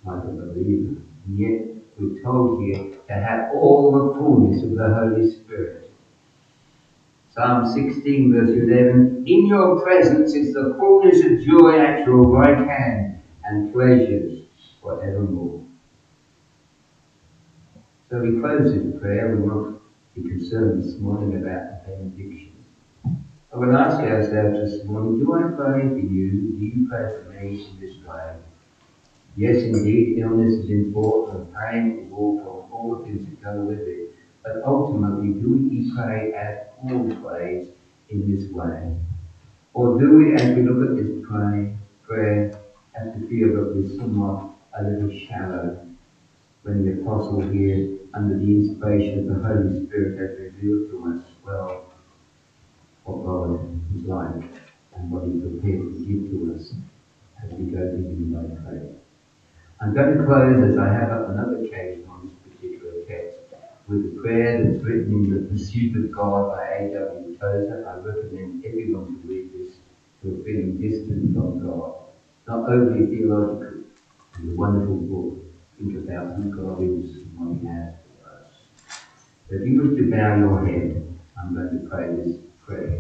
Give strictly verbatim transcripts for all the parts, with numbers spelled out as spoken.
like a believer. And yet we're told here to have all the fullness of the Holy Spirit. Psalm sixteen verse eleven, in your presence is the fullness of joy, at your right hand, and pleasures forevermore. So we close this prayer. We want to be concerned this morning about the benediction. I will ask ourselves this morning, do I pray for you? Do you pray for me in this way? Yes, indeed, illness is important, and pain is awful, all the things that go with it. But ultimately, do we pray as Paul prays in this way? Or do we, as we look at this pray, prayer, have to feel that we're somewhat a little shallow when the Apostle here, under the inspiration of the Holy Spirit, has revealed to us, well, what God is like and what He prepared to give to us as we go to Him by faith. I'm going to close, as I have on another occasion on this particular text, with a prayer that's written in The Pursuit of God by A W Tozer. I recommend everyone to read this who are feeling distant from God. Not overly theological. It's a wonderful book. Think about who God is and what He has for us. So if you wish to bow your head, I'm going to pray this prayer.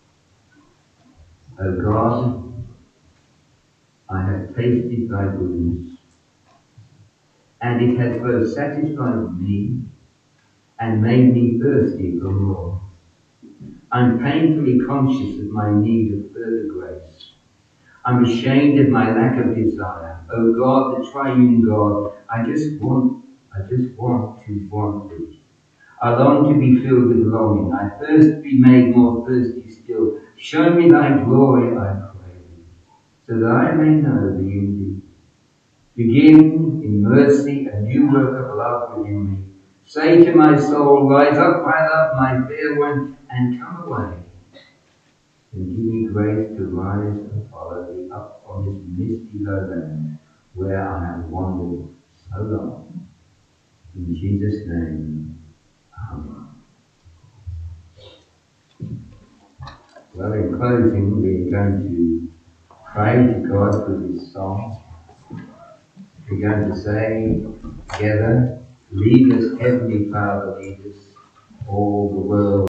O God, I have tasted thy goodness, and it has both satisfied me and made me thirsty for more. I'm painfully conscious of my need of further grace. I'm ashamed of my lack of desire. O God, the triune God, I just want, I just want to want thee. I long to be filled with longing. I thirst to be made more thirsty still. Show me thy glory, I pray thee, so that I may know thee indeed. Begin in mercy a new work of love within me. Say to my soul, rise up, my love, my fair one, and come away. And give me grace to rise and follow thee up on this misty lowland where I have wandered so long. In Jesus' name, amen. Well, in closing, we're going to pray to God through this song. We're going to say together, lead us, Heavenly Father, lead us, all the world